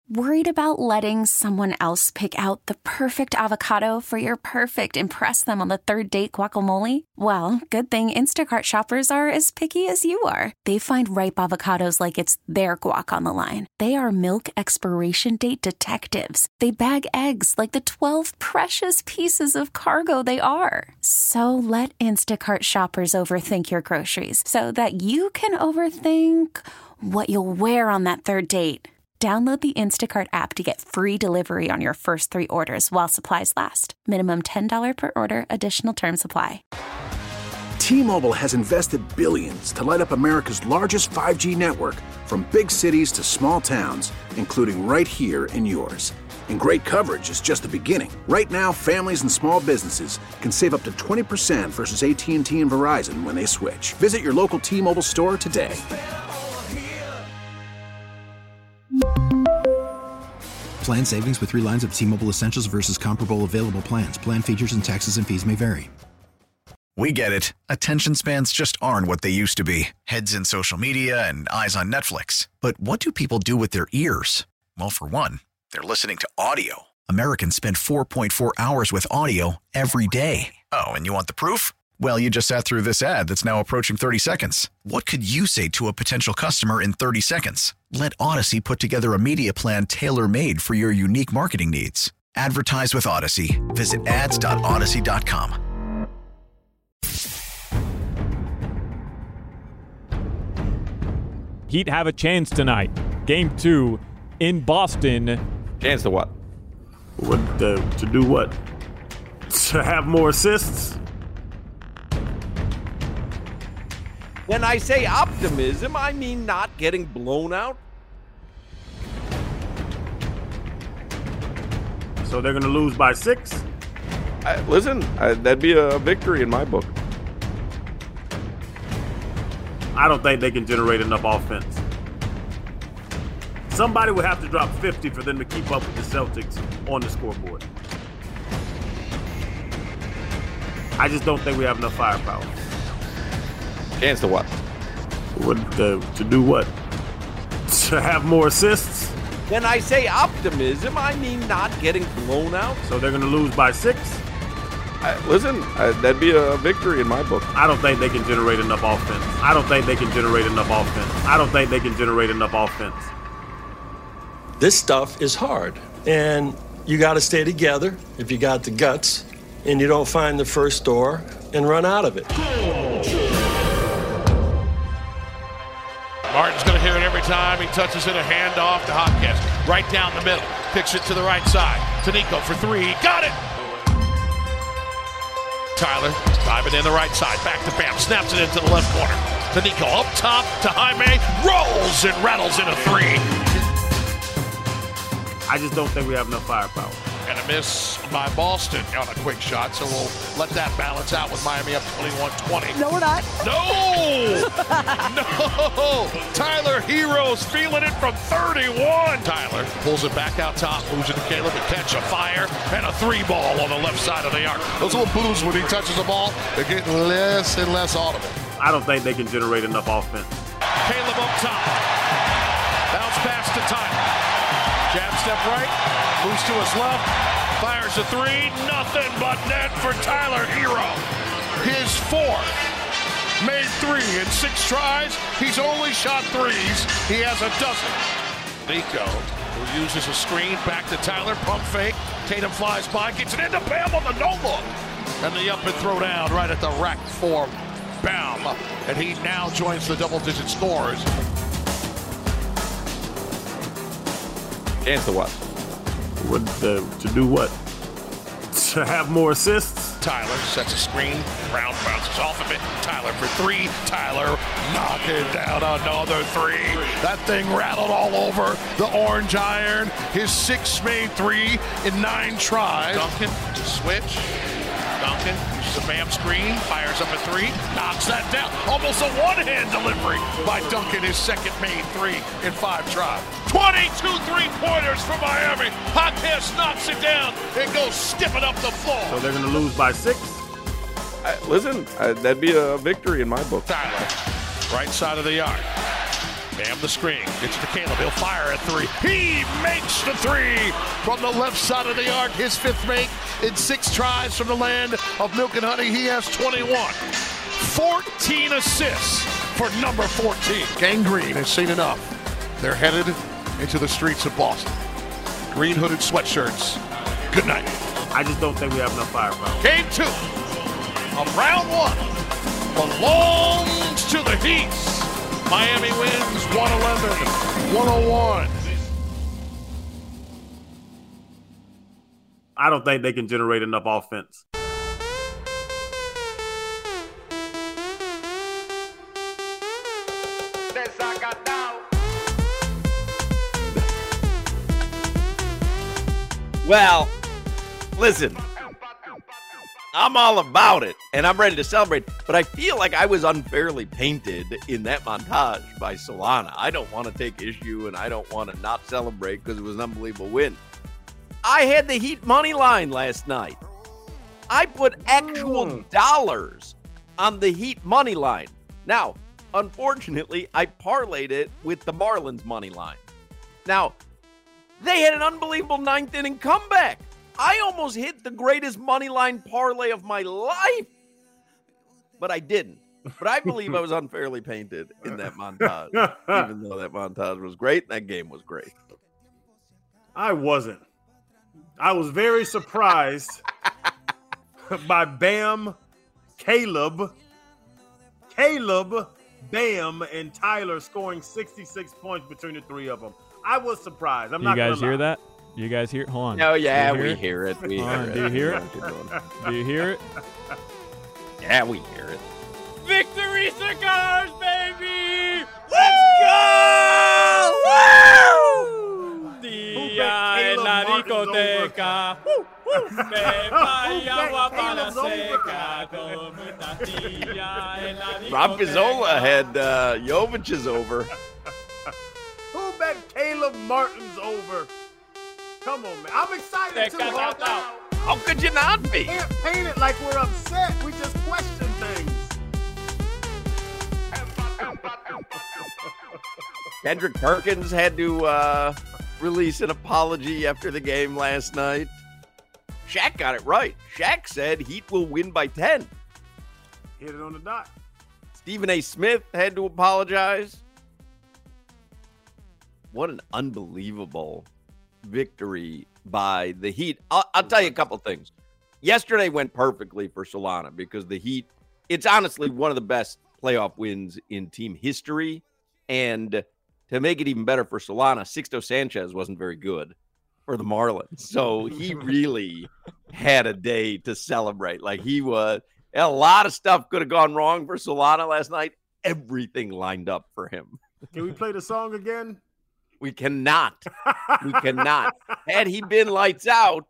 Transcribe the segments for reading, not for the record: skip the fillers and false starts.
Worried about letting someone else pick out the perfect avocado for your perfect impress them on the third date guacamole? Well, good thing Instacart shoppers are as picky as you are. They find ripe avocados like it's their guac on the line. They are milk expiration date detectives. They bag eggs like the 12 precious pieces of cargo they are. So let Instacart shoppers overthink your groceries so that you can overthink what you'll wear on that third date. Download the Instacart app to get free delivery on your first 3 orders while supplies last. Minimum $10 per order. Additional terms apply. T-Mobile has invested billions to light up America's largest 5G network, from big cities to small towns, including right here in yours. And great coverage is just the beginning. Right now, families and small businesses can save up to 20% versus AT&T and Verizon when they switch. Visit your local T-Mobile store today. Plan savings with 3 lines of T-Mobile Essentials versus comparable available plans. Plan features and taxes and fees may vary. We get it. Attention spans just aren't what they used to be. Heads in social media and eyes on Netflix. But what do people do with their ears? Well, for one, they're listening to audio. Americans spend 4.4 hours with audio every day. Oh, and you want the proof? Well, you just sat through this ad that's now approaching 30 seconds. What could you say to a potential customer in 30 seconds? Let Odyssey put together a media plan tailor-made for your unique marketing needs. Advertise with Odyssey. Visit ads.odyssey.com. Heat have a chance tonight. Game 2 in Boston. Chance to what? To do what? To have more assists? When I say optimism, I mean not getting blown out. So they're going to lose by 6? Listen, that'd be a victory in my book. I don't think they can generate enough offense. Somebody would have to drop 50 for them to keep up with the Celtics on the scoreboard. I just don't think we have enough firepower. Chance to what? To do what? To have more assists? When I say optimism, I mean not getting blown out. So they're going to lose by 6? Listen, that'd be a victory in my book. I don't think they can generate enough offense. This stuff is hard, and you got to stay together if you got the guts, and you don't find the first door and run out of it. Martin's going to hear it every time he touches it. A handoff to Hopkins. Right down the middle. Kicks it to the right side. To Nico for 3. Got it! Tyler diving in the right side. Back to Bam. Snaps it into the left corner. To Nico. Up top to Jaime. Rolls and rattles in a 3. I just don't think we have enough firepower. And a miss by Boston on a quick shot, so we'll let that balance out with Miami up 21-20. No, we're not. No! No! Tyler Hero's feeling it from 31. Tyler pulls it back out top, moves it to Caleb, a catch, a fire, and a 3-ball on the left side of the arc. Those little boos when he touches the ball, they're getting less and less audible. I don't think they can generate enough offense. Caleb up top. Bounce pass to Tyler. Jab step right, moves to his left, fires a 3, nothing but net for Tyler Hero. His 4th, made 3 in 6 tries. He's only shot 3s. He has a dozen. Nico, who uses a screen, back to Tyler, pump fake. Tatum flies by, gets it into Bam on the no-look. And the up and throw down right at the rack for Bam. And he now joins the double-digit scores. Chance to what? To do what? To have more assists? Tyler sets a screen. Brown bounces off of it. Tyler for 3. Tyler knocking down another 3. That thing rattled all over the orange iron. His 6th made 3 in 9 tries. Duncan to switch. Duncan uses a Bam screen, fires up a 3, knocks that down. Almost a one-hand delivery by Duncan, his 2nd made 3 in 5 tries. 22 3-pointers for Miami. Hopkins knocks it down and goes skipping up the floor. So they're going to lose by 6? Listen, that'd be a victory in my book. Tyler, right side of the arc. Bam the screen. Gets to Caleb. He'll fire at three. He makes the three from the left side of the arc. His fifth make in 6 tries from the land of milk and honey. He has 21. 14 assists for number 14. Gang Green has seen enough. They're headed into the streets of Boston. Green hooded sweatshirts. Good night. I just don't think we have enough firepower. Game 2 of round 1 belongs to the Heat. Miami wins 111-101. I don't think they can generate enough offense. Well, listen, I'm all about it, and I'm ready to celebrate, but I feel like I was unfairly painted in that montage by Solana. I don't want to take issue, and I don't want to not celebrate because it was an unbelievable win. I had the Heat money line last night. I put actual dollars on the Heat money line. Now, unfortunately, I parlayed it with the Marlins money line. Now, they had an unbelievable 9th inning comeback. I almost hit the greatest money line parlay of my life, but I didn't. But I believe I was unfairly painted in that montage, even though that montage was great and that game was great. I wasn't. I was very surprised by Bam, Caleb, Bam, and Tyler scoring 66 points between the three of them. I was surprised. I'm not going to lie. You guys hear that? You guys hear? Hold on. Oh, yeah, we hear it. We hear it. Do you hear it? Do you hear it? Yeah, we hear it. Victory cigars, baby! Let's go! Woo! Día en la discoteca. Me vaya para seca. Rob Pizzola had Jovic's over. Who bet Caleb Martin's over? Come on, man. I'm excited too. How could you not be? Can't paint it like we're upset. We just question things. Kendrick Perkins had to release an apology after the game last night. Shaq got it right. Shaq said Heat will win by 10. Hit it on the dot. Stephen A. Smith had to apologize. What an unbelievable victory by the Heat. I'll tell you a couple things. Yesterday went perfectly for Solana because the Heat, it's honestly one of the best playoff wins in team history. And to make it even better for Solana, Sixto Sanchez wasn't very good for the Marlins. So he really had a day to celebrate. Like a lot of stuff could have gone wrong for Solana last night. Everything lined up for him. Can we play the song again? We cannot. We cannot. Had he been lights out,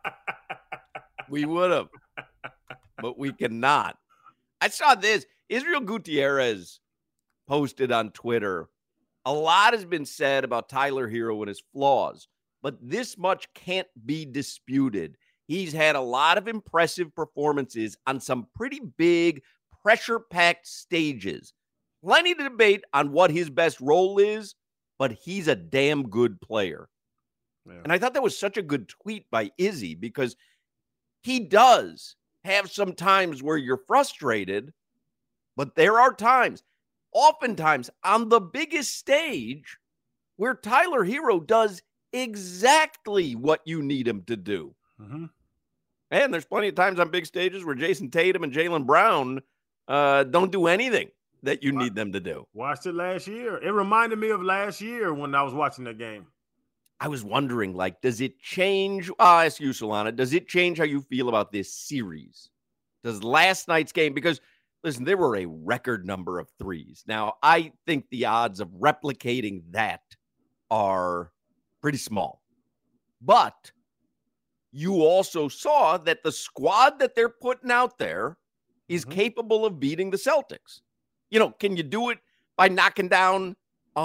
we would have. But we cannot. I saw this. Israel Gutierrez posted on Twitter. A lot has been said about Tyler Hero and his flaws, but this much can't be disputed. He's had a lot of impressive performances on some pretty big, pressure-packed stages. Plenty to debate on what his best role is, but he's a damn good player. Yeah. And I thought that was such a good tweet by Izzy because he does have some times where you're frustrated, but there are times, oftentimes on the biggest stage, where Tyler Hero does exactly what you need him to do. Mm-hmm. And there's plenty of times on big stages where Jason Tatum and Jaylen Brown don't do anything that you need them to do. Watched it last year. It reminded me of last year when I was watching that game. I was wondering, does it change? I'll ask you, Solana, does it change how you feel about this series? Does last night's game, because, listen, there were a record number of threes. Now, I think the odds of replicating that are pretty small. But you also saw that the squad that they're putting out there is capable of beating the Celtics. You know, can you do it by knocking down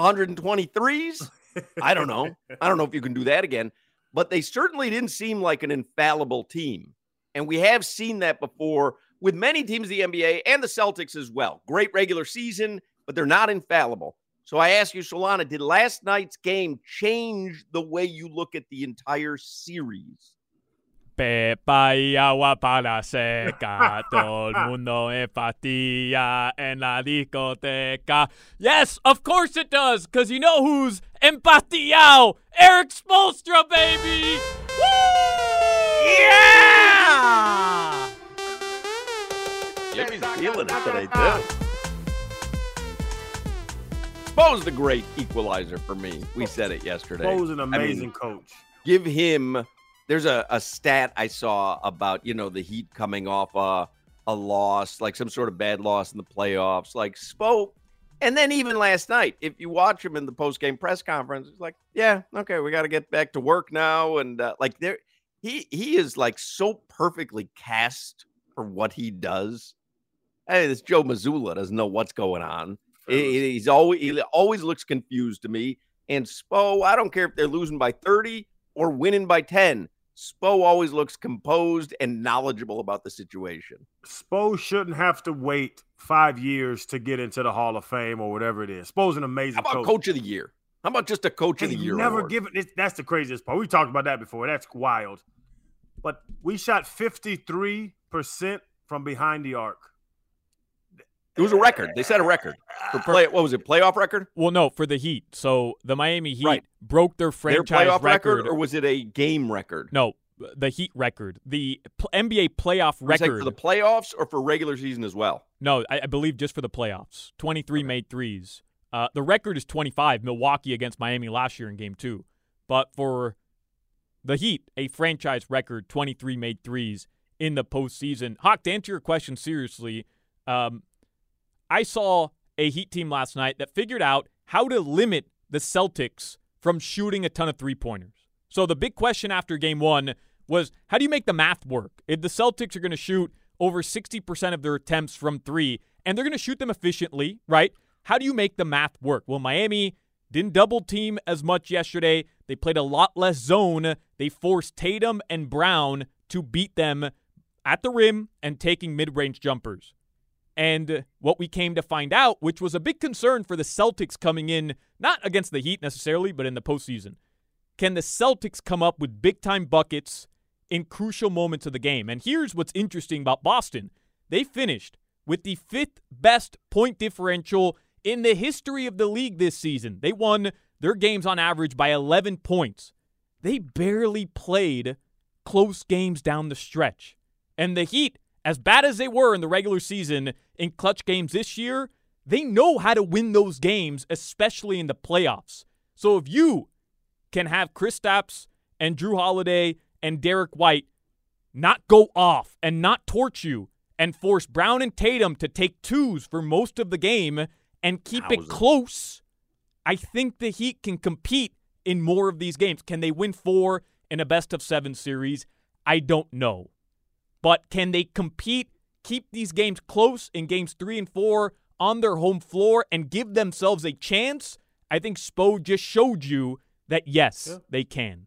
123s? I don't know. I don't know if you can do that again. But they certainly didn't seem like an infallible team. And we have seen that before with many teams in the NBA and the Celtics as well. Great regular season, but they're not infallible. So I ask you, Solana, did last night's game change the way you look at the entire series? Pepa y agua para seca, todo el mundo empatía en la discoteca. Yes, of course it does, because you know who's empatillao? Eric Spoelstra, baby! Woo! Yeah! Jimmy's feeling it today, too. Spo's the great equalizer for me. We said it yesterday. Spo's an amazing coach. Give him... There's a stat I saw about, the Heat coming off a loss, like some sort of bad loss in the playoffs, like Spo. And then even last night, if you watch him in the post-game press conference, it's like, yeah, okay, we got to get back to work now. And he is like so perfectly cast for what he does. Hey, this Joe Mazzulla doesn't know what's going on. He always looks confused to me. And Spo, I don't care if they're losing by 30 or winning by 10. Spo always looks composed and knowledgeable about the situation. Spo shouldn't have to wait 5 years to get into the Hall of Fame or whatever it is. Spo's an amazing coach. How about coach of the year? How about just a coach of the year? Never given it. That's the craziest part. We talked about that before. That's wild. But we shot 53% from behind the arc. It was a record. They set a record. What was it, playoff record? Well, no, for the Heat. So the Miami Heat broke their franchise playoff record. Or was it a game record? No, the Heat record. The NBA playoff record. For the playoffs or for regular season as well? No, I believe just for the playoffs. 23 made threes. The record is 25, Milwaukee against Miami last year in Game 2. But for the Heat, a franchise record, 23 made threes in the postseason. Hawk, to answer your question seriously, I saw a Heat team last night that figured out how to limit the Celtics from shooting a ton of three-pointers. So the big question after Game 1 was, how do you make the math work? If the Celtics are going to shoot over 60% of their attempts from three, and they're going to shoot them efficiently, right? How do you make the math work? Well, Miami didn't double-team as much yesterday. They played a lot less zone. They forced Tatum and Brown to beat them at the rim and taking mid-range jumpers. And what we came to find out, which was a big concern for the Celtics coming in, not against the Heat necessarily, but in the postseason, can the Celtics come up with big-time buckets in crucial moments of the game? And here's what's interesting about Boston. They finished with the 5th best point differential in the history of the league this season. They won their games on average by 11 points. They barely played close games down the stretch. And the Heat, as bad as they were in the regular season in clutch games this year, they know how to win those games, especially in the playoffs. So if you can have Kristaps and Drew Holiday and Derek White not go off and not torch you and force Brown and Tatum to take twos for most of the game and keep it close, I think the Heat can compete in more of these games. Can they win 4 in a best-of-7 series? I don't know. But can they compete, keep these games close in games 3 and 4 on their home floor and give themselves a chance? I think Spo just showed you that, yes, they can.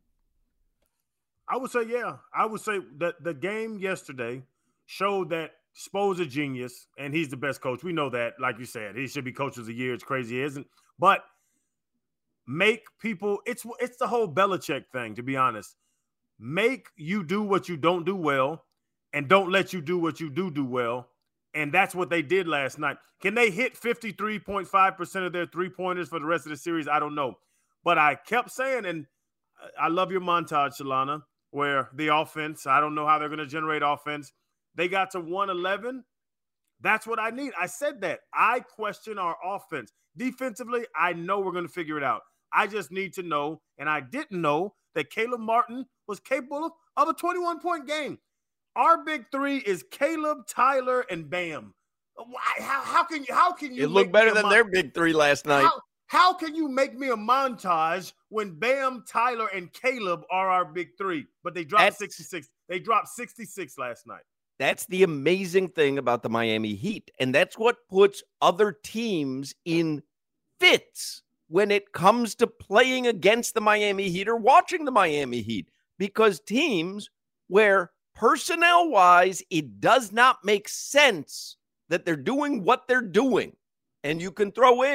I would say, yeah. I would say that the game yesterday showed that Spo's a genius, and he's the best coach. We know that, like you said. He should be coach of the year. It's crazy, isn't it? But make people – it's the whole Belichick thing, to be honest. Make you do what you don't do well, and don't let you do what you do well. And that's what they did last night. Can they hit 53.5% of their three-pointers for the rest of the series? I don't know. But I kept saying, and I love your montage, Solana, where the offense, I don't know how they're going to generate offense. They got to 111. That's what I need. I said that. I question our offense. Defensively, I know we're going to figure it out. I just need to know, and I didn't know, that Caleb Martin was capable of a 21-point game. Our big three is Caleb, Tyler, and Bam. How can you? It looked better than their big three last night. How can you make me a montage when Bam, Tyler, and Caleb are our big three? But they dropped 66. They dropped 66 last night. That's the amazing thing about the Miami Heat, and that's what puts other teams in fits when it comes to playing against the Miami Heat or watching the Miami Heat, because teams where personnel-wise, it does not make sense that they're doing what they're doing. And you can throw in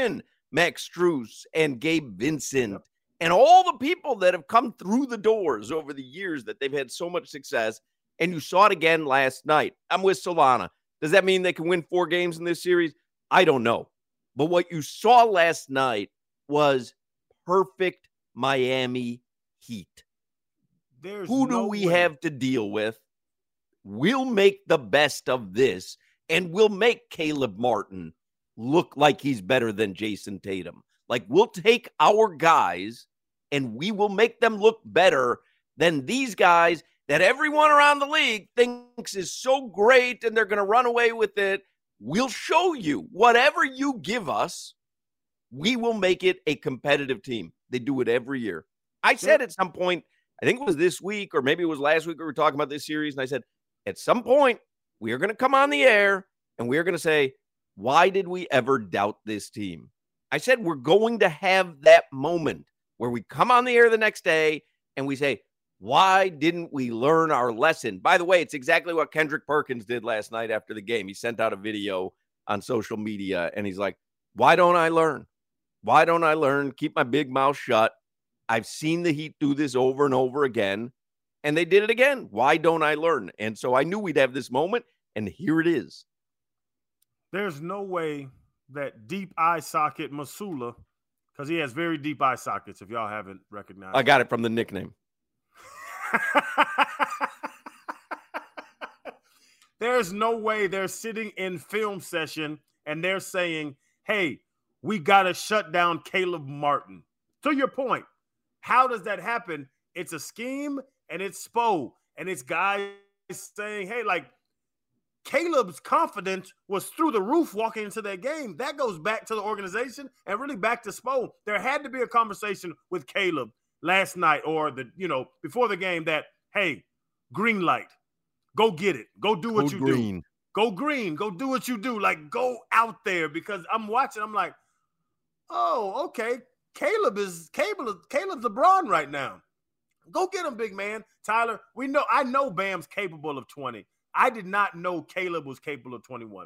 Max Strus and Gabe Vincent and all the people that have come through the doors over the years that they've had so much success. And you saw it again last night. I'm with Solana. Does that mean they can win 4 games in this series? I don't know. But what you saw last night was perfect Miami Heat. Who do we have to deal with? We'll make the best of this, and we'll make Caleb Martin look like he's better than Jason Tatum. Like, we'll take our guys, and we will make them look better than these guys that everyone around the league thinks is so great, and they're going to run away with it. We'll show you. Whatever you give us, we will make it a competitive team. They do it every year. I said at some point, I think it was this week or maybe it was last week we were talking about this series, and I said, at some point, we are going to come on the air and we are going to say, why did we ever doubt this team? I said we're going to have that moment where we come on the air the next day and we say, why didn't we learn our lesson? By the way, it's exactly what Kendrick Perkins did last night after the game. He sent out a video on social media and he's like, why don't I learn? Why don't I learn? Keep my big mouth shut. I've seen the Heat do this over and over again, and they did it again. Why don't I learn? And so I knew we'd have this moment, and here it is. There's no way that deep eye socket Masula, because he has very deep eye sockets, if y'all haven't recognized. I got it from the nickname. There's no way they're sitting in film session and they're saying, hey, we got to shut down Caleb Martin. To your point, how does that happen? It's a scheme and it's Spo and it's guys saying, hey, like Caleb's confidence was through the roof walking into that game. That goes back to the organization and really back to Spo. There had to be a conversation with Caleb last night or before the game that, hey, green light, go get it. Go do what you do. Go green. Go do what you do. Like, go out there, because I'm watching. I'm like, oh, okay. Caleb's LeBron right now. Go get him, big man. Tyler, I know Bam's capable of 20. I did not know Caleb was capable of 21.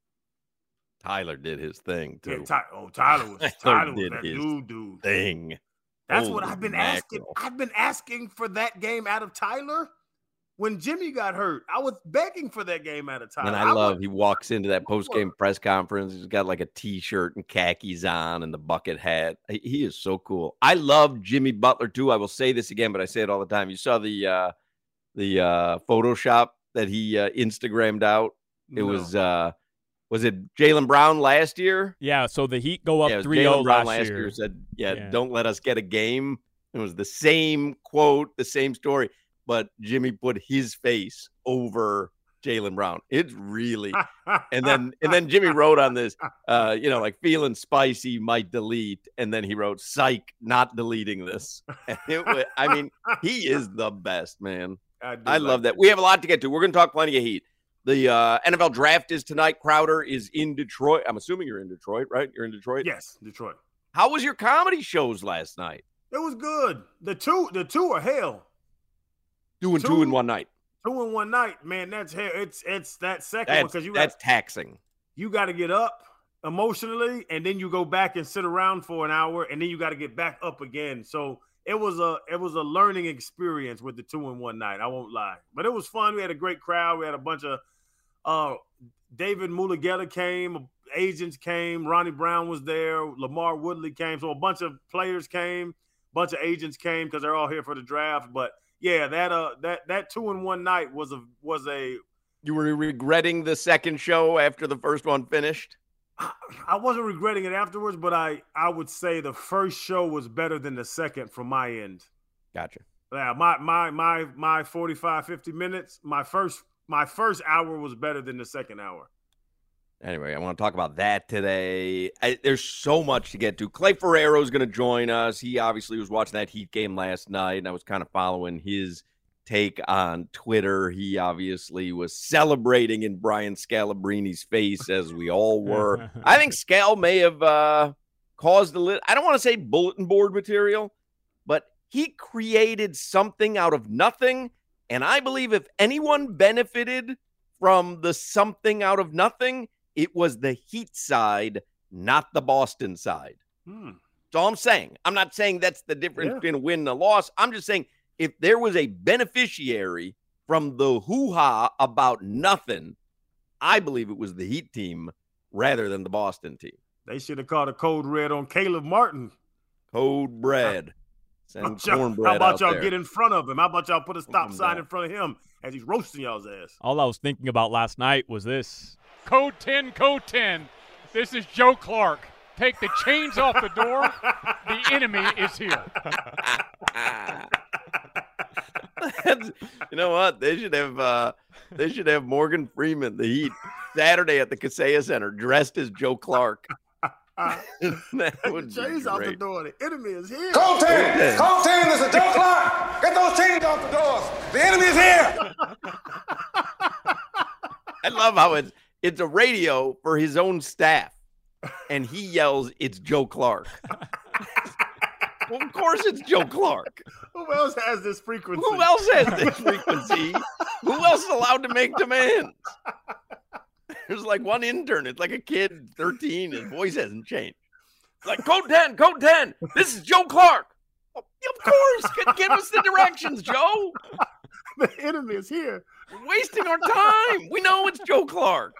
Tyler did his thing, too. Yeah, Tyler was that dude. Thing. That's what I've been asking. I've been asking for that game out of Tyler. When Jimmy got hurt, I was begging for that game out of Tyler. And he walks into that post-game press conference. He's got like a T-shirt and khakis on and the bucket hat. He is so cool. I love Jimmy Butler, too. I will say this again, but I say it all the time. You saw the Photoshop that he Instagrammed out? It was it Jaylen Brown last year? Yeah, so the Heat go up 3-0 last year. Said, don't let us get a game. It was the same quote, the same story. But Jimmy put his face over Jaylen Brown. It's really, and then Jimmy wrote on this, like feeling spicy, might delete, and then he wrote, "Psych, not deleting this." And he is the best, man. I love that. We have a lot to get to. We're going to talk plenty of Heat. The NFL draft is tonight. Crowder is in Detroit. I'm assuming you're in Detroit, right? You're in Detroit. Yes, Detroit. How was your comedy shows last night? It was good. The two are hell. Doing two in one night. 2 in 1 night, man. That's hell. It's that second one because that's taxing. You got to get up emotionally, and then you go back and sit around for an hour, and then you got to get back up again. So it was a learning experience with the 2 in 1 night. I won't lie, but it was fun. We had a great crowd. We had a bunch of David Mulugeta came, agents came, Ronnie Brown was there, Lamar Woodley came, so a bunch of players came, a bunch of agents came because they're all here for the draft, but. Yeah, that 2 in 1 night was a. You were regretting the second show after the first one finished? I wasn't regretting it afterwards, but I would say the first show was better than the second from my end. Gotcha. Yeah, my 45, 50 minutes, my first hour was better than the second hour. Anyway, I want to talk about that today. There's so much to get to. Clay Ferrero is going to join us. He obviously was watching that Heat game last night, and I was kind of following his take on Twitter. He obviously was celebrating in Brian Scalabrini's face, as we all were. I think Scal may have caused a little, I don't want to say bulletin board material, but he created something out of nothing, and I believe if anyone benefited from the something out of nothing, it was the Heat side, not the Boston side. That's all I'm saying. I'm not saying that's the difference between a win and a loss. I'm just saying if there was a beneficiary from the hoo-ha about nothing, I believe it was the Heat team rather than the Boston team. They should have called a code red on Caleb Martin. Code bread. Send cornbread How about y'all there. get in front of him? How about y'all put a stop sign in front of him as he's roasting y'all's ass? All I was thinking about last night was this. Code 10, code 10. This is Joe Clark. Take the chains off the door. The enemy is here. You know what? They should have Morgan Freeman, the Heat, Saturday at the Kaseya Center, dressed as Joe Clark. That would chains off the door. The enemy is here. Code 10. Code 10. This is Joe Clark. Get those chains off the doors. The enemy is here. I love how it's a radio for his own staff, and he yells, "It's Joe Clark." Well, of course it's Joe Clark. Who else has this frequency? Who else has this frequency? Who else is allowed to make demands? There's like one intern. It's like a kid, 13. His voice hasn't changed. It's like, code 10, code 10. This is Joe Clark. Oh, of course. Give us the directions, Joe. The enemy is here. We're wasting our time. We know it's Joe Clark.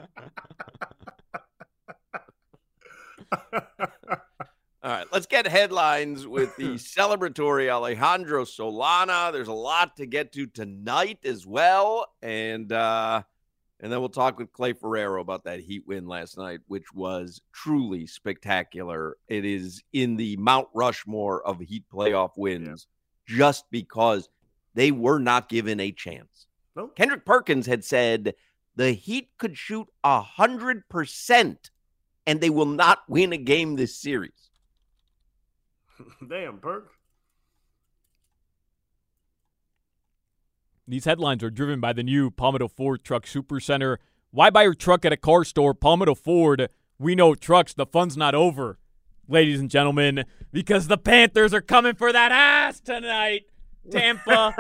All right, let's get headlines with the celebratory Alejandro Solana. There's a lot to get to tonight as well. And then we'll talk with Clay Ferrero about that Heat win last night, which was truly spectacular. It is in the Mount Rushmore of Heat playoff wins just because they were not given a chance. Nope. Kendrick Perkins had said the Heat could shoot 100% and they will not win a game this series. Damn, Perk. These headlines are driven by the new Palmetto Ford Truck Supercenter. Why buy your truck at a car store? Palmetto Ford, we know trucks. The fun's not over, ladies and gentlemen, because the Panthers are coming for that ass tonight. Tampa.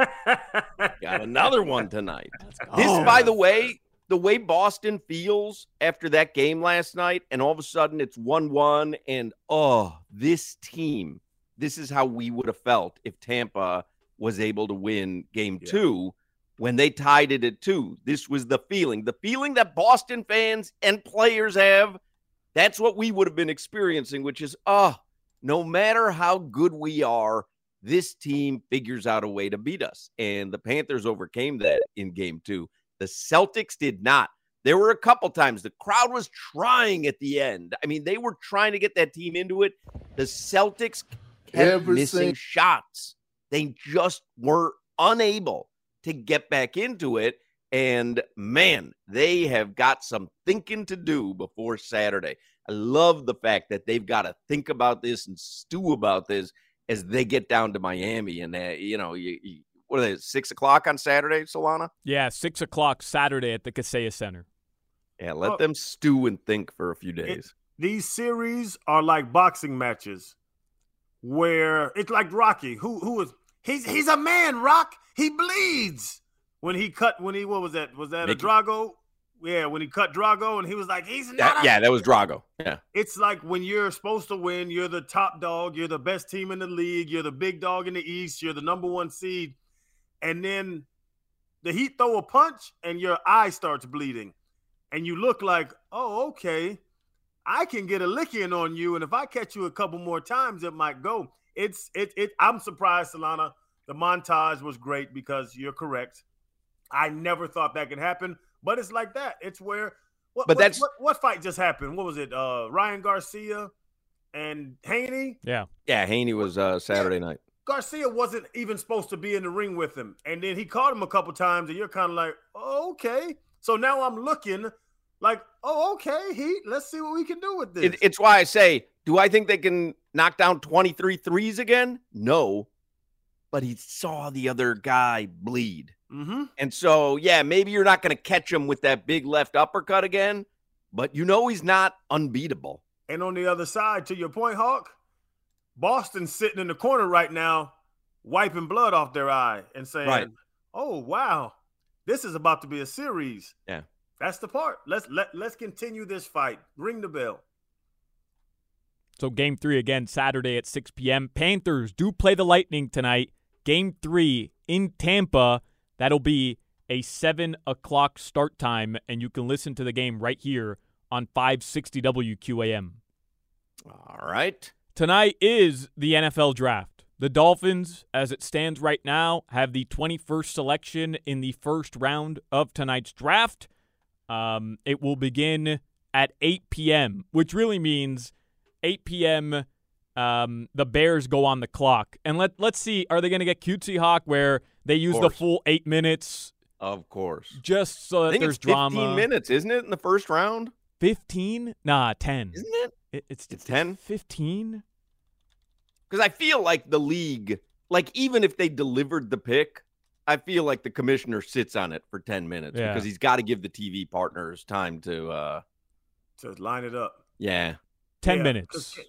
Got another one tonight. This, by the way Boston feels after that game last night, and all of a sudden it's 1-1, and this team, this is how we would have felt if Tampa was able to win game 2 when they tied it at 2. This was the feeling that Boston fans and players have. That's what we would have been experiencing, which is, no matter how good we are, this team figures out a way to beat us. And the Panthers overcame that in game 2. The Celtics did not. There were a couple times the crowd was trying at the end. I mean, they were trying to get that team into it. The Celtics kept missing shots. They just were unable to get back into it. And, man, they have got some thinking to do before Saturday. I love the fact that they've got to think about this and stew about this as they get down to Miami. And, what are they, 6 o'clock on Saturday, Solana? Yeah, 6 o'clock Saturday at the Kaseya Center. Yeah, let them stew and think for a few days. These series are like boxing matches where it's like Rocky. He's a man, Rock. He bleeds. What was that? Was that Mickey? A Drago? Yeah, when he cut Drago and he was like, he's not. That was Drago. Yeah. It's like when you're supposed to win, you're the top dog, you're the best team in the league, you're the big dog in the East, you're the number 1 seed. And then the Heat throw a punch and your eye starts bleeding. And you look like, oh, okay, I can get a lick in on you. And if I catch you a couple more times, it might go. I'm surprised, Solana. The montage was great because you're correct. I never thought that could happen. But it's like that. It's where what fight just happened? What was it? Ryan Garcia and Haney? Yeah. Yeah, Haney was Saturday night. Garcia wasn't even supposed to be in the ring with him. And then he caught him a couple times, and you're kind of like, oh, okay. So now I'm looking like, oh, okay, Heat, let's see what we can do with this. It's why I say, do I think they can knock down 23 threes again? No. But he saw the other guy bleed. Mm-hmm. And so, yeah, maybe you're not going to catch him with that big left uppercut again, but he's not unbeatable. And on the other side, to your point, Hawk, Boston's sitting in the corner right now, wiping blood off their eye and saying, oh, wow, this is about to be a series. Yeah. That's the part. Let's continue this fight. Ring the bell. So Game 3 again Saturday at 6 p.m. Panthers do play the Lightning tonight. Game 3 in Tampa. That'll be a 7 o'clock start time, and you can listen to the game right here on 560 WQAM. All right. Tonight is the NFL Draft. The Dolphins, as it stands right now, have the 21st selection in the first round of tonight's draft. It will begin at 8 p.m., which really means 8 p.m., the Bears go on the clock. And let's see, are they going to get cutesy hawk where they use the full 8 minutes? Of course. Just so that there's drama. 15 minutes, isn't it, in the first round? 15? Nah, 10. Isn't it? It's 10? 15? Because I feel like the league, like even if they delivered the pick, I feel like the commissioner sits on it for 10 minutes because he's got to give the TV partners time to line it up. Yeah. 10 minutes.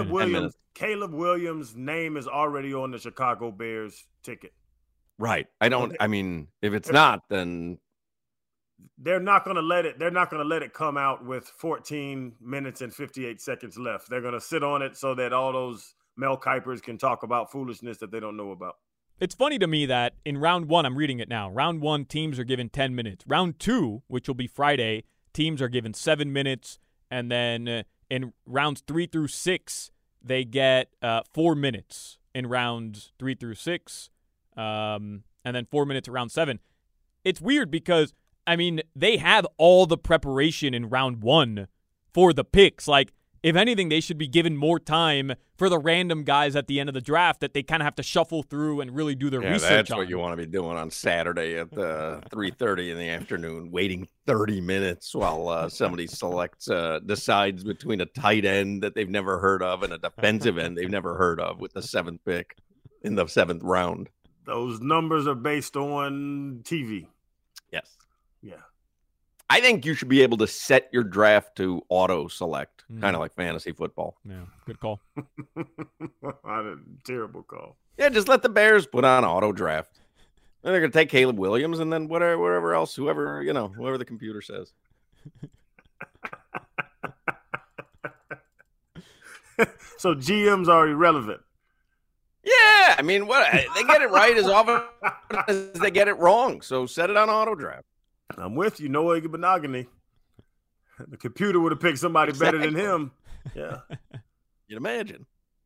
Caleb Williams' name is already on the Chicago Bears ticket. Right. I mean, if it's not, then they're not going to let it come out with 14 minutes and 58 seconds left. They're going to sit on it so that all those Mel Kipers can talk about foolishness that they don't know about. It's funny to me that in round 1, I'm reading it now, round 1, teams are given 10 minutes. Round 2, which will be Friday, teams are given 7 minutes. And then in rounds 3 through 6, they get 4 minutes in rounds 3 through 6, and then 4 minutes at round 7. It's weird because, I mean, they have all the preparation in round 1 for the picks. Like, if anything, they should be given more time for the random guys at the end of the draft that they kind of have to shuffle through and really do their research on. That's what you want to be doing on Saturday at 3:30 in the afternoon, waiting 30 minutes while somebody decides between a tight end that they've never heard of and a defensive end they've never heard of with the 7th pick in the 7th round. Those numbers are based on TV. Yes. Yeah. I think you should be able to set your draft to auto-select, kind of like fantasy football. Yeah, good call. Terrible call. Yeah, just let the Bears put on auto-draft. Then they're going to take Caleb Williams and then whatever else, whoever the computer says. So GMs are irrelevant. Yeah, I mean, they get it right as often as they get it wrong. So set it on auto-draft. I'm with you, Noah Benogany. The computer would have picked somebody better than him. Yeah. You'd imagine.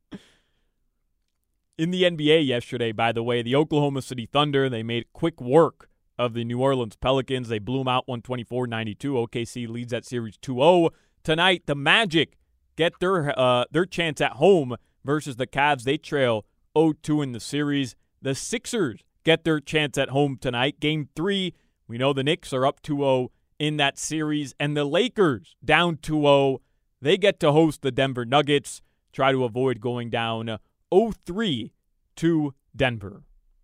In the NBA yesterday, by the way, the Oklahoma City Thunder, they made quick work of the New Orleans Pelicans. They blew them out 124-92. OKC leads that series 2-0. Tonight, the Magic get their chance at home versus the Cavs. They trail 0-2 in the series. The Sixers get their chance at home tonight. Game 3, we know the Knicks are up 2-0 in that series. And the Lakers down 2-0. They get to host the Denver Nuggets, try to avoid going down 0-3 to Denver.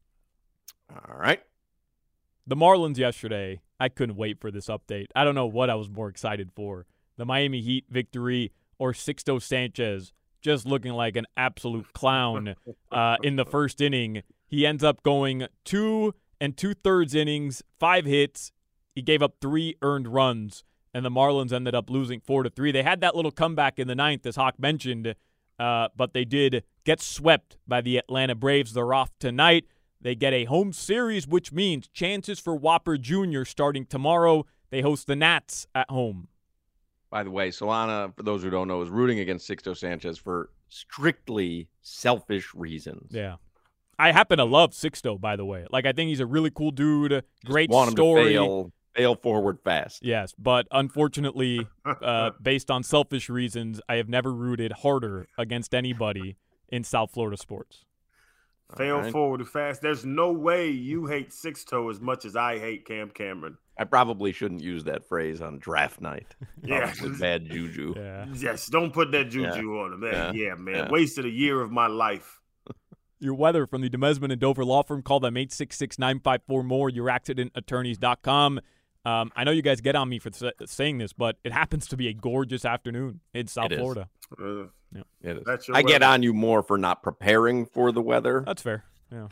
All right. The Marlins yesterday, I couldn't wait for this update. I don't know what I was more excited for. The Miami Heat victory or Sixto Sanchez just looking like an absolute clown in the first inning. He ends up going 2 2/3 innings, 5 hits. He gave up 3 earned runs, and the Marlins ended up losing 4-3. They had that little comeback in the 9th, as Hawk mentioned, but they did get swept by the Atlanta Braves. They're off tonight. They get a home series, which means chances for Whopper Jr. starting tomorrow. They host the Nats at home. By the way, Solana, for those who don't know, is rooting against Sixto Sanchez for strictly selfish reasons. Yeah. I happen to love Sixto, by the way. Like, I think he's a really cool dude. Great want story. Him to fail forward fast. Yes, but unfortunately, based on selfish reasons, I have never rooted harder against anybody in South Florida sports. Fail forward fast. There's no way you hate Sixto as much as I hate Cam Cameron. I probably shouldn't use that phrase on draft night. Yeah. With bad juju. Yeah. Yes, don't put that juju on him. Yeah, man. Yeah. Wasted a year of my life. Your weather from the Demesman and Dover Law Firm. Call them 866-954-MORE, youraccidentattorneys.com. I know you guys get on me for saying this, but it happens to be a gorgeous afternoon in South Florida. It is. I get on you more for not preparing for the weather. That's fair. Yeah.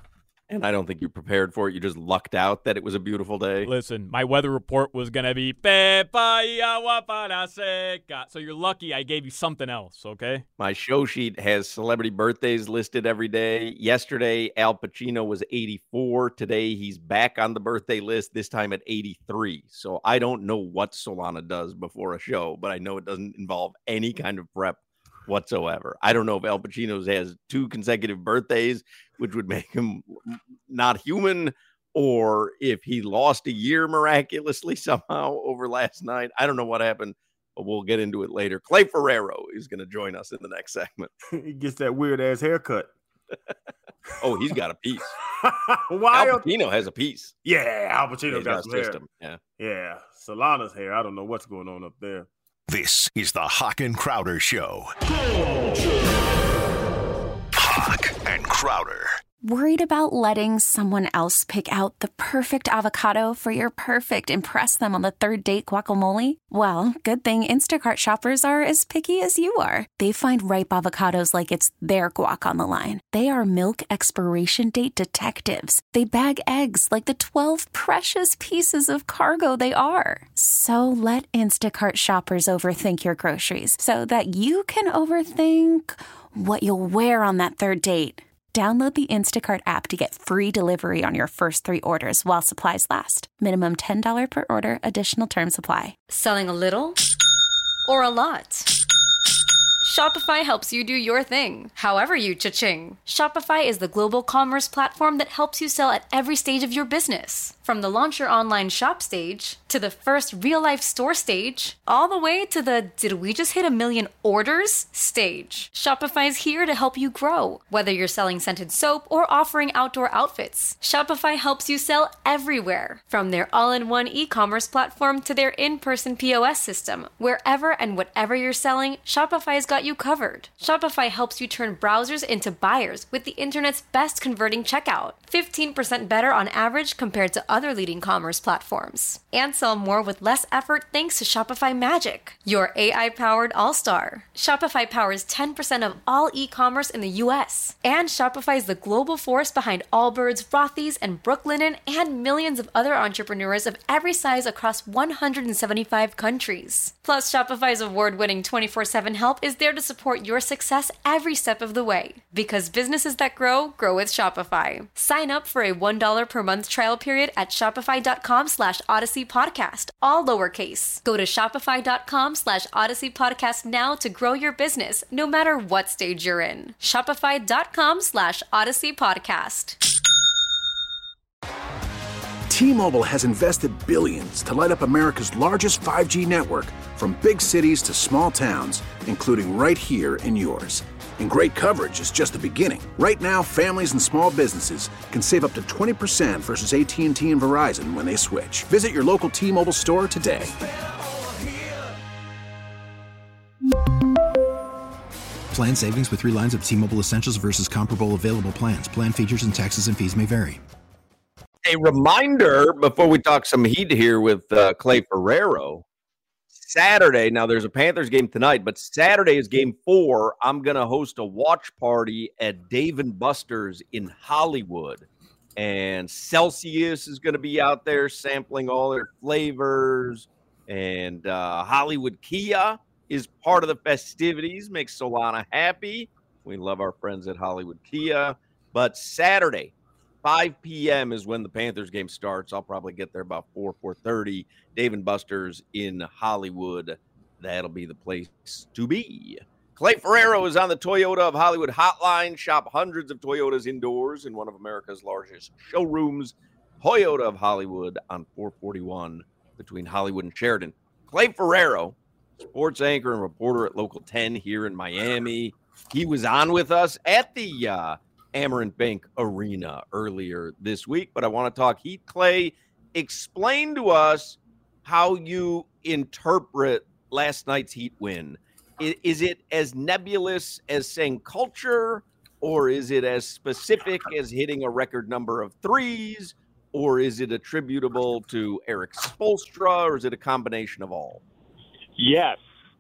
And I don't think you prepared for it. You just lucked out that it was a beautiful day. Listen, my weather report was going to be Pepa para seca. So you're lucky I gave you something else, okay? My show sheet has celebrity birthdays listed every day. Yesterday, Al Pacino was 84. Today, he's back on the birthday list, this time at 83. So I don't know what Solana does before a show, but I know it doesn't involve any kind of prep whatsoever. I don't know if Al Pacino has 2 consecutive birthdays, which would make him not human, or if he lost a year miraculously somehow over last night. I don't know what happened, but we'll get into it later. Clay Ferrero is going to join us in the next segment. He gets that weird ass haircut. Oh, he's got a piece. Why Al Pacino has a piece. Yeah, Al Pacino got some system. Hair. Yeah. Solana's hair. I don't know what's going on up there. This is the Hawk and Crowder Show. Hawk and Crowder. Worried about letting someone else pick out the perfect avocado for your perfect impress them on the third date guacamole? Well, good thing Instacart shoppers are as picky as you are. They find ripe avocados like it's their guac on the line. They are milk expiration date detectives. They bag eggs like the 12 precious pieces of cargo they are. So let Instacart shoppers overthink your groceries so that you can overthink what you'll wear on that third date. Download the Instacart app to get free delivery on your first 3 orders while supplies last. Minimum $10 per order. Additional terms apply. Selling a little or a lot? Shopify helps you do your thing, however you cha-ching. Shopify is the global commerce platform that helps you sell at every stage of your business. From the launch your online shop stage, to the first real-life store stage, all the way to the did we just hit 1 million orders stage. Shopify's here to help you grow. Whether you're selling scented soap or offering outdoor outfits, Shopify helps you sell everywhere. From their all-in-one e-commerce platform to their in-person POS system, wherever and whatever you're selling, Shopify's got you covered. Shopify helps you turn browsers into buyers with the internet's best converting checkout. 15% better on average compared to other leading commerce platforms. And sell more with less effort thanks to Shopify Magic, your AI-powered all-star. Shopify powers 10% of all e-commerce in the US. And Shopify is the global force behind Allbirds, Rothy's, and Brooklinen, and millions of other entrepreneurs of every size across 175 countries. Plus, Shopify's award-winning 24/7 help is there to support your success every step of the way. Because businesses that grow, grow with Shopify. Sign up for a $1 per month trial period at shopify.com/Odyssey Podcast, all lowercase. Go to shopify.com/Odyssey Podcast now to grow your business, no matter what stage you're in. Shopify.com/Odyssey Podcast. T-Mobile has invested billions to light up America's largest 5G network, from big cities to small towns, including right here in yours. And great coverage is just the beginning. Right now, families and small businesses can save up to 20% versus AT&T and Verizon when they switch. Visit your local T-Mobile store today. Plan savings with 3 lines of T-Mobile Essentials versus comparable available plans. Plan features and taxes and fees may vary. A reminder before we talk some Heat here with Clay Ferrero. Saturday, now there's a Panthers game tonight, but Saturday is game 4. I'm going to host a watch party at Dave & Buster's in Hollywood. And Celsius is going to be out there sampling all their flavors. And Hollywood Kia is part of the festivities, makes Solana happy. We love our friends at Hollywood Kia. But Saturday, 5 p.m. is when the Panthers game starts. I'll probably get there about 4:30. Dave & Buster's in Hollywood. That'll be the place to be. Clay Ferrero is on the Toyota of Hollywood hotline. Shop hundreds of Toyotas indoors in one of America's largest showrooms. Toyota of Hollywood on 441 between Hollywood and Sheridan. Clay Ferrero, sports anchor and reporter at Local 10 here in Miami. He was on with us at the Amerant Bank Arena earlier this week, but I want to talk Heat. Clay, explain to us how you interpret last night's Heat win. Is it as nebulous as saying culture, or is it as specific as hitting a record number of threes, or is it attributable to Eric Spoelstra, or is it a combination of all? Yes.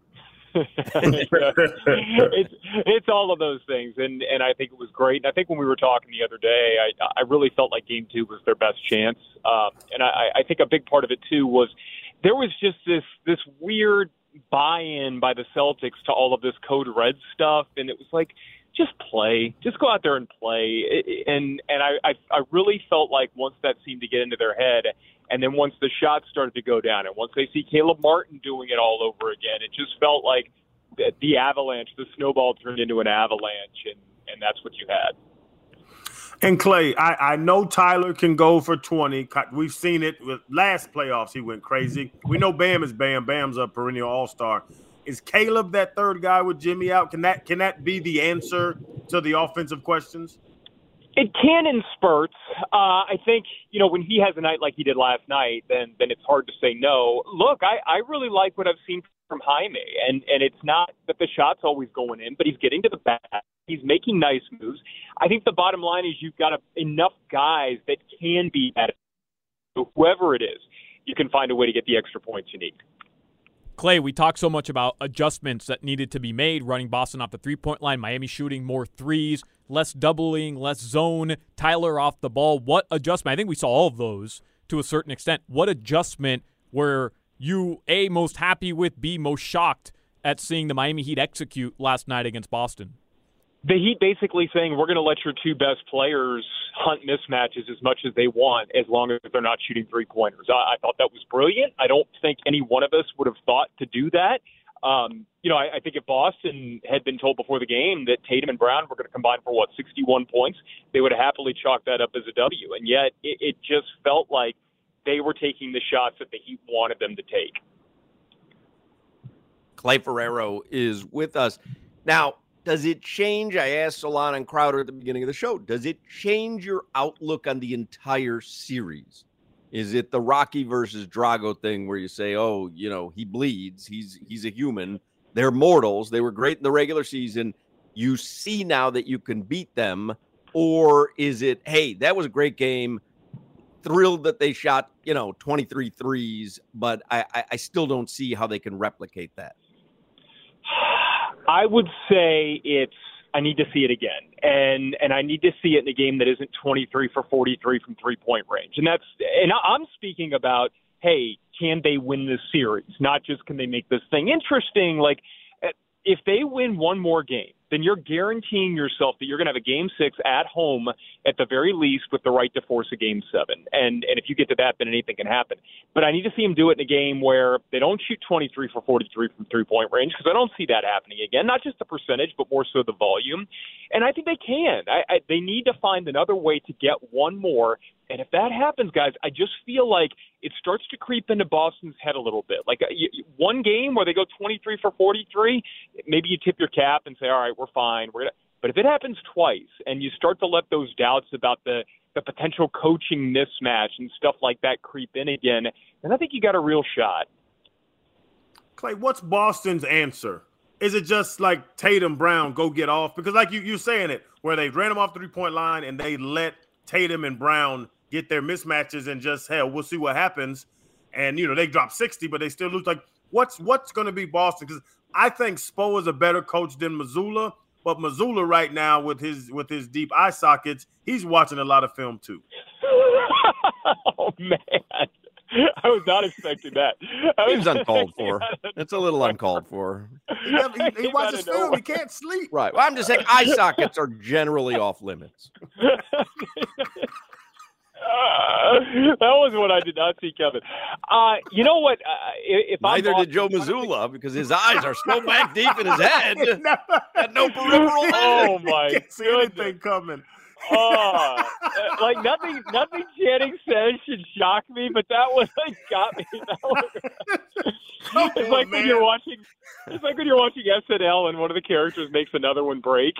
It's all of those things, and I think it was great. And I think when we were talking the other day, I really felt like Game 2 was their best chance. And I think a big part of it too was there was just this weird buy-in by the Celtics to all of this Code Red stuff, and it was like, just play, just go out there and play. And I really felt like once that seemed to get into their head, and then once the shots started to go down, and once they see Caleb Martin doing it all over again, it just felt like the avalanche, the snowball turned into an avalanche, and that's what you had. And Clay, I know Tyler can go for 20. We've seen it with last playoffs. He went crazy. We know Bam is Bam. Bam's a perennial all-star. Is Caleb that third guy with Jimmy out? Can that be the answer to the offensive questions? It can in spurts. I think, when he has a night like he did last night, then it's hard to say no. Look, I really like what I've seen from Jaime, and it's not that the shot's always going in, but he's getting to the bat. He's making nice moves. I think the bottom line is you've got enough guys that can be at it. So whoever it is, you can find a way to get the extra points you need. Clay, we talked so much about adjustments that needed to be made, running Boston off the three-point line, Miami shooting more threes, less doubling, less zone, Tyler off the ball. What adjustment? I think we saw all of those to a certain extent. What adjustment were you, A, most happy with, B, most shocked at seeing the Miami Heat execute last night against Boston? The Heat basically saying we're going to let your two best players hunt mismatches as much as they want as long as they're not shooting three-pointers. I thought that was brilliant. I don't think any one of us would have thought to do that. I think if Boston had been told before the game that Tatum and Brown were going to combine for, 61 points, they would have happily chalked that up as a W. And yet it just felt like they were taking the shots that the Heat wanted them to take. Clay Ferrero is with us. Now, does it change? I asked Solana and Crowder at the beginning of the show. Does it change your outlook on the entire series? Is it the Rocky versus Drago thing where you say, he bleeds. He's a human. They're mortals. They were great in the regular season. You see now that you can beat them. Or is it, hey, that was a great game. Thrilled that they shot, 23 threes, but I still don't see how they can replicate that. I would say I need to see it again. And I need to see it in a game that isn't 23 for 43 from three-point range. And I'm speaking about, hey, can they win this series? Not just can they make this thing interesting. Like, if they win one more game, then you're guaranteeing yourself that you're going to have a Game 6 at home at the very least with the right to force a Game 7. And if you get to that, then anything can happen. But I need to see them do it in a game where they don't shoot 23 for 43 from three-point range, because I don't see that happening again. Not just the percentage, but more so the volume. And I think they can. They need to find another way to get one more. And if that happens, guys, I just feel like it starts to creep into Boston's head a little bit. Like one game where they go 23 for 43, maybe you tip your cap and say, all right, we're fine. But if it happens twice and you start to let those doubts about the potential coaching mismatch and stuff like that creep in again, then I think you got a real shot. Clay, what's Boston's answer? Is it just like Tatum, Brown, go get off? Because like you're saying it, where they ran them off the three-point line and they let Tatum and Brown get their mismatches and just, hell, we'll see what happens. And, they drop 60, but they still lose. Like, what's going to be Boston? Because I think Spo is a better coach than Mazzulla, but Mazzulla right now with his deep eye sockets, he's watching a lot of film too. Oh, man. I was not expecting that. Seems uncalled for. It's a little uncalled for. He watches film. He can't sleep. Right. Well, I'm just saying eye sockets are generally off limits. That was what I did not see coming. You know what? Neither did Joe Mazzulla, because his eyes are so back deep in his head. Had no peripheral vision. Oh my! Can't see anything coming. Like nothing Channing says should shock me, but that was got me. It's like when you're watching SNL and one of the characters makes another one break.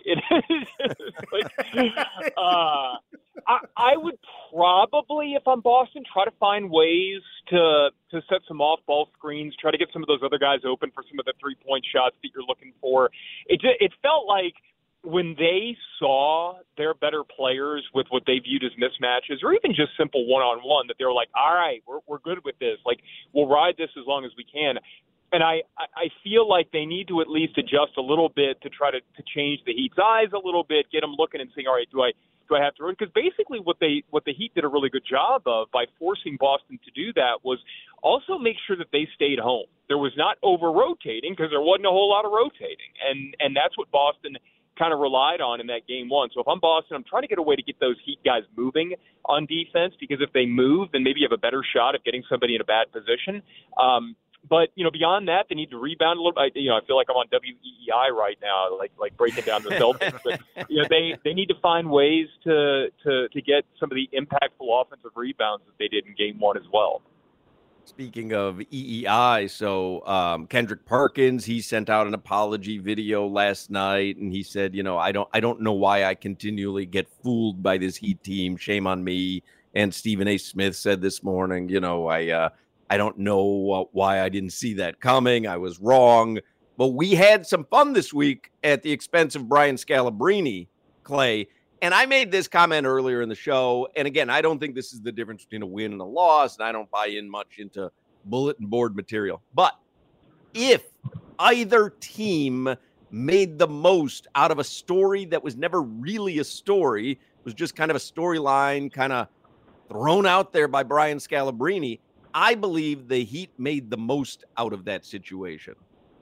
I would probably, if I'm Boston, try to find ways to set some off-ball screens, try to get some of those other guys open for some of the three-point shots that you're looking for. It felt like when they saw their better players with what they viewed as mismatches, or even just simple one-on-one, that they were like, all right, we're good with this. Like, we'll ride this as long as we can. And I feel like they need to at least adjust a little bit to try to change the Heat's eyes a little bit, get them looking and saying, all right, do I have to run? Because basically what the Heat did a really good job of by forcing Boston to do that was also make sure that they stayed home. There was not over-rotating because there wasn't a whole lot of rotating. And that's what Boston kind of relied on in that game one. So if I'm Boston, I'm trying to get a way to get those Heat guys moving on defense, because if they move, then maybe you have a better shot of getting somebody in a bad position. But, beyond that, they need to rebound a little bit. I feel like I'm on WEEI right now, like breaking down the Celtics. But, they need to find ways to get some of the impactful offensive rebounds that they did in game one as well. Speaking of EEI, so Kendrick Perkins, he sent out an apology video last night, and he said, I don't know why I continually get fooled by this Heat team. Shame on me. And Stephen A. Smith said this morning, I don't know why I didn't see that coming. I was wrong. But we had some fun this week at the expense of Brian Scalabrine, Clay. And I made this comment earlier in the show. And again, I don't think this is the difference between a win and a loss. And I don't buy in much into bulletin board material. But if either team made the most out of a story that was never really a story, it was just kind of a storyline kind of thrown out there by Brian Scalabrine, I believe the Heat made the most out of that situation.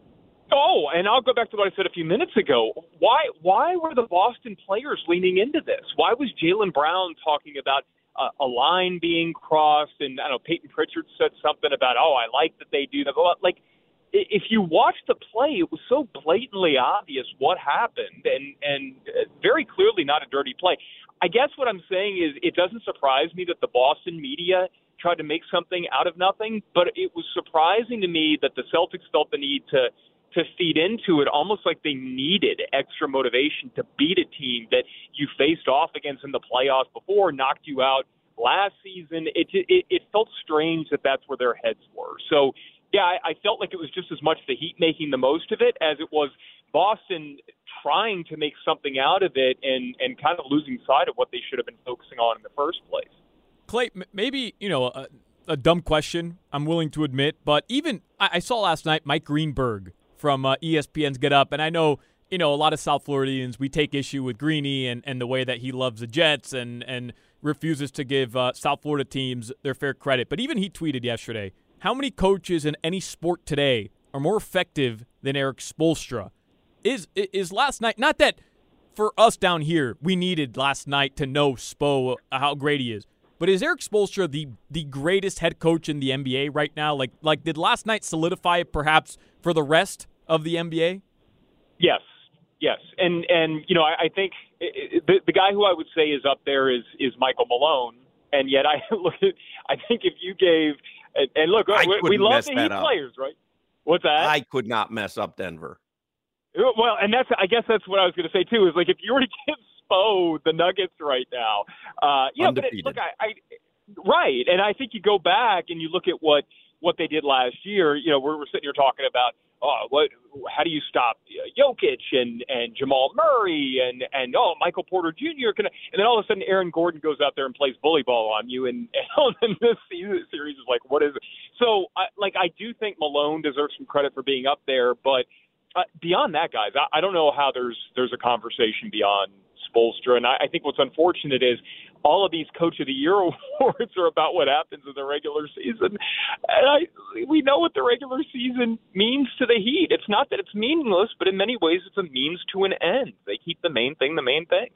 Oh, and I'll go back to what I said a few minutes ago. Why were the Boston players leaning into this? Why was Jaylen Brown talking about a line being crossed? And I don't know, Peyton Pritchard said something about, I like that they do that. But like, if you watch the play, it was so blatantly obvious what happened, and very clearly not a dirty play. I guess what I'm saying is it doesn't surprise me that the Boston media tried to make something out of nothing, but it was surprising to me that the Celtics felt the need to feed into it, almost like they needed extra motivation to beat a team that you faced off against in the playoffs before, knocked you out last season. It felt strange that that's where their heads were. So, yeah, I felt like it was just as much the Heat making the most of it as it was Boston trying to make something out of it and kind of losing sight of what they should have been focusing on in the first place. Clay, maybe, a dumb question, I'm willing to admit, but even I saw last night Mike Greenberg from ESPN's Get Up, and I know, a lot of South Floridians, we take issue with Greeny and the way that he loves the Jets and refuses to give South Florida teams their fair credit. But even he tweeted yesterday, how many coaches in any sport today are more effective than Erik Spoelstra? Is last night, not that for us down here, we needed last night to know Spo, how great he is, but is Erik Spoelstra the greatest head coach in the NBA right now? Like did last night solidify it perhaps for the rest of the NBA? Yes. And I think the guy who I would say is up there is Michael Malone. And yet I think if you gave – and look, we love the Heat players, right? What's that? I could not mess up Denver. Well, and I guess that's what I was going to say, too, is like if you were to give Spo the Nuggets right now, undefeated. But right, and I think you go back and you look at what they did last year. We're sitting here talking about how do you stop Jokic and Jamal Murray and Michael Porter Jr. And then all of a sudden Aaron Gordon goes out there and plays bully ball on you, and this series is like, what is it? So I do think Malone deserves some credit for being up there, but beyond that, guys, I don't know how there's a conversation beyond Spoelstra. And I think what's unfortunate is all of these Coach of the Year awards are about what happens in the regular season. And we know what the regular season means to the Heat. It's not that it's meaningless, but in many ways it's a means to an end. They keep the main thing the main thing.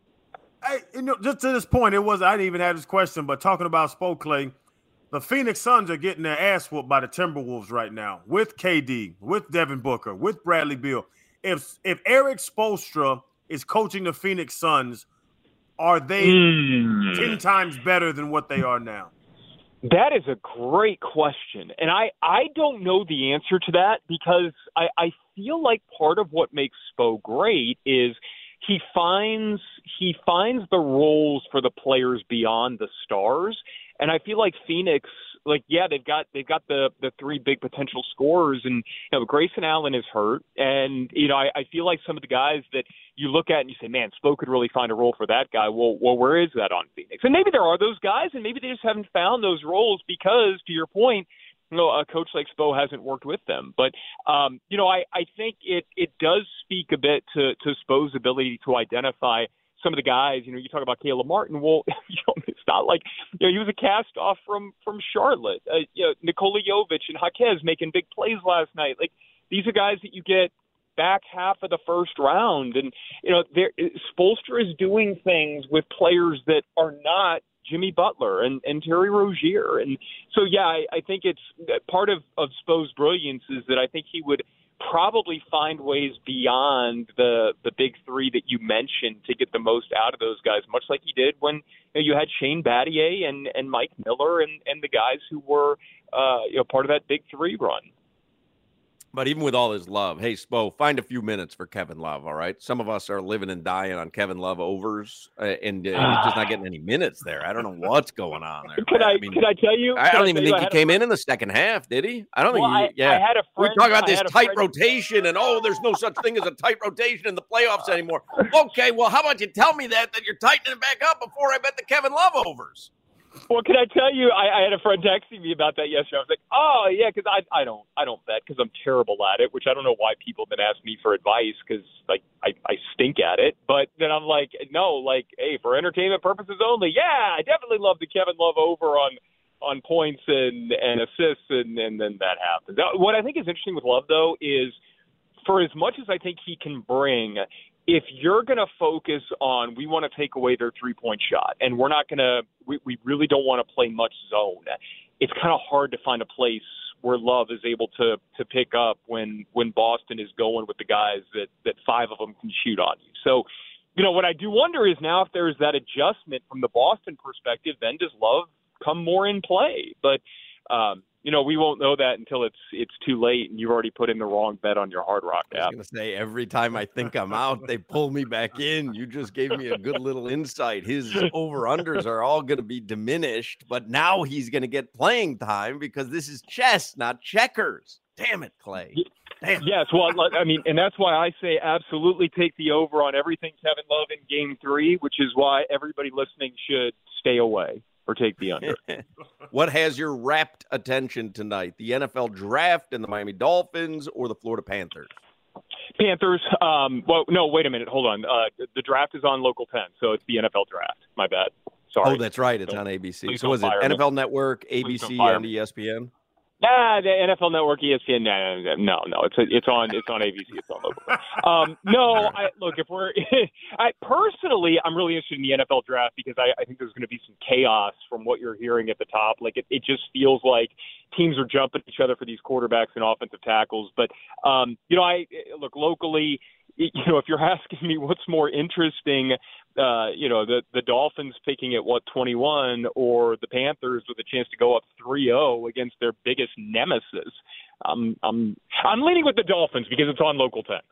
Just to this point, I didn't even have this question, but talking about Spo, Clay, the Phoenix Suns are getting their ass whooped by the Timberwolves right now with KD, with Devin Booker, with Bradley Beal. If Erik Spoelstra is coaching the Phoenix Suns, are they 10 times better than what they are now? That is a great question. And I don't know the answer to that because I feel like part of what makes Spo great is he finds the roles for the players beyond the stars. And I feel like Phoenix, they've got the three big potential scorers, and Grayson Allen is hurt, and I feel like some of the guys that you look at and you say, man, Spo could really find a role for that guy. Well, where is that on Phoenix? And maybe there are those guys, and maybe they just haven't found those roles because, to your point, a coach like Spo hasn't worked with them. But, I think it does speak a bit to Spo's ability to identify some of the guys. You talk about Caleb Martin. Well, it's not like he was a cast off from Charlotte. Nikola Jovic and Jaquez making big plays last night. Like, these are guys that you get back half of the first round. And, Spoelstra is doing things with players that are not Jimmy Butler and Terry Rozier. And so, I think it's part of Spo's brilliance is that I think he would probably find ways beyond the big three that you mentioned to get the most out of those guys, much like he did when you had Shane Battier and Mike Miller and the guys who were part of that big three run. But even with all his love, hey, Spo, find a few minutes for Kevin Love, all right? Some of us are living and dying on Kevin Love overs, and he's just not getting any minutes there. I don't know what's going on there. Can I tell you? I don't even think he came in the second half, did he? I don't think he – I had a friend. We talk about this tight rotation, and, there's no such thing as a tight rotation in the playoffs anymore. Okay, well, how about you tell me that you're tightening it back up before I bet the Kevin Love overs? Well, can I tell you, I had a friend texting me about that yesterday. I was like, oh, yeah, because I don't bet because I'm terrible at it, which I don't know why people then ask me for advice because, I stink at it. But then I'm like, no, hey, for entertainment purposes only, yeah, I definitely love the Kevin Love over on points and assists, and then that happens. What I think is interesting with Love, though, is for as much as I think he can bring – if you're going to focus on we want to take away their three-point shot and we're not going to we really don't want to play much zone, it's kind of hard to find a place where Love is able to pick up when Boston is going with the guys that five of them can shoot on you. So, what I do wonder is now if there's that adjustment from the Boston perspective, then does Love come more in play? But, we won't know that until it's too late and you've already put in the wrong bet on your Hard Rock app. I was going to say, every time I think I'm out, they pull me back in. You just gave me a good little insight. His over-unders are all going to be diminished, but now he's going to get playing time because this is chess, not checkers. Damn it, Clay. Damn. Yes, well, and that's why I say absolutely take the over on everything Kevin Love in Game 3, which is why everybody listening should stay away. Or take the under. What has your rapt attention tonight? The NFL draft and the Miami Dolphins or the Florida Panthers? Panthers. Well, no, wait a minute. Hold on. The draft is on Local 10, so it's the NFL draft. My bad. Sorry. Oh, that's right. It's on ABC. So is it NFL Network, ABC, and ESPN? Nah, the NFL Network, ESPN. No. It's on ABC. It's on local. Look, if we're, personally, I'm really interested in the NFL draft because I think there's going to be some chaos from what you're hearing at the top. Like it just feels like teams are jumping each other for these quarterbacks and offensive tackles. But I look locally. If you're asking me what's more interesting, the Dolphins picking at 21 or the Panthers with a chance to go up 3-0 against their biggest nemesis, I'm leaning with the Dolphins because it's on Local 10.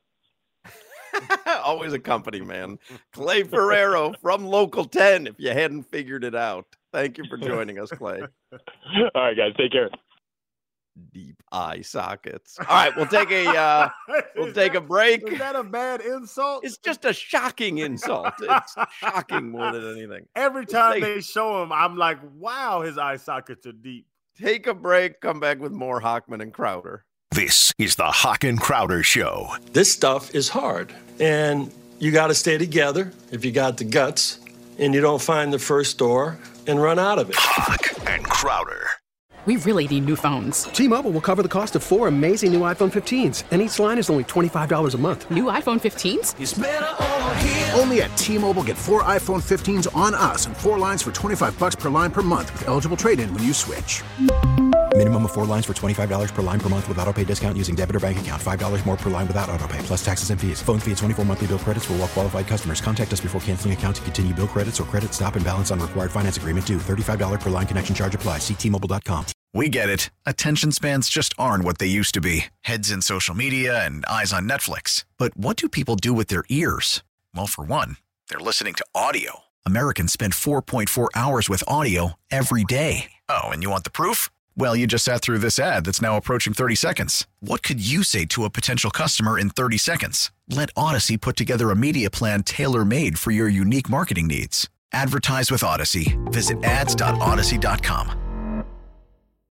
Always a company, man. Clay Ferrero from Local 10, if you hadn't figured it out. Thank you for joining us, Clay. All right, guys, take care. Deep eye sockets. All right, we'll take a break. Is that a bad insult? It's just a shocking insult. It's shocking more than anything. Every time they show him, I'm like, wow, his eye sockets are deep. Take a break. Come back with more Hochman and Crowder. This is the Hawk and Crowder Show. This stuff is hard, and you got to stay together if you got the guts, and you don't find the first door and run out of it. Hawk and Crowder. We really need new phones. T-Mobile will cover the cost of 4 amazing new iPhone 15s, and each line is only $25 a month. New iPhone 15s? It's better over here. Only at T-Mobile, get 4 iPhone 15s on us and 4 lines for $25 per line per month with eligible trade-in when you switch. Minimum of 4 lines for $25 per line per month with autopay discount using debit or bank account. $5 more per line without autopay, plus taxes and fees. Phone fee at 24 monthly bill credits for well-qualified customers. Contact us before canceling account to continue bill credits or credit stop and balance on required finance agreement due. $35 per line connection charge applies. See T-Mobile.com. We get it. Attention spans just aren't what they used to be. Heads in social media and eyes on Netflix. But what do people do with their ears? Well, for one, they're listening to audio. Americans spend 4.4 hours with audio every day. Oh, and you want the proof? Well, you just sat through this ad that's now approaching 30 seconds. What could you say to a potential customer in 30 seconds? Let Odyssey put together a media plan tailor-made for your unique marketing needs. Advertise with Odyssey. Visit ads.odyssey.com.